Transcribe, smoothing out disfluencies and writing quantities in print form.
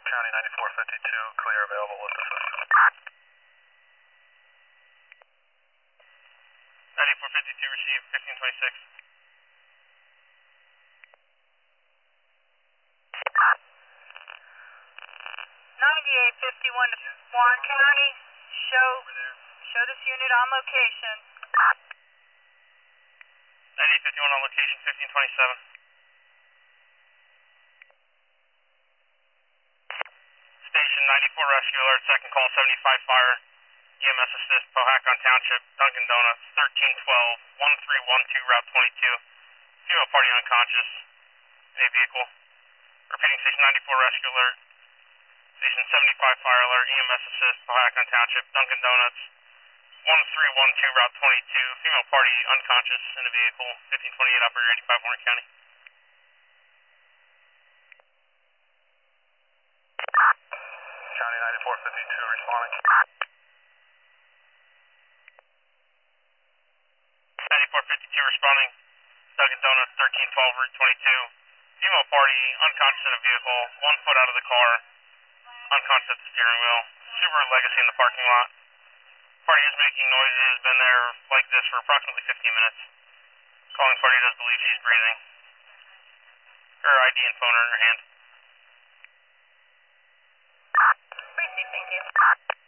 County 9452, clear, available with assist. 9452, receive 1526. 9851 to Warren County. Show this unit on location. 9851 on location, 1527. Station 94 rescue alert, second call, 75 fire. EMS assist, Powhatan Township, Dunkin' Donuts, 1312, 1312, Route 22. Female party unconscious in a vehicle. Repeating, station 94 rescue alert. Station 75 fire alert, EMS assist, Powhatan Township, Dunkin' Donuts, 1312, Route 22. Female party unconscious in a vehicle, 1528, operator 85, Warren County. County 9452, responding. 9452 responding. Dunkin' Donuts, 1312, Route 22. Female party unconscious in a vehicle, 1 foot out of the car, unconscious at the steering wheel. Subaru Legacy in the parking lot. Party is making noises, been there like this for approximately 15 minutes. Calling party does believe she's breathing. Her ID and phone are in her hand. Thank you.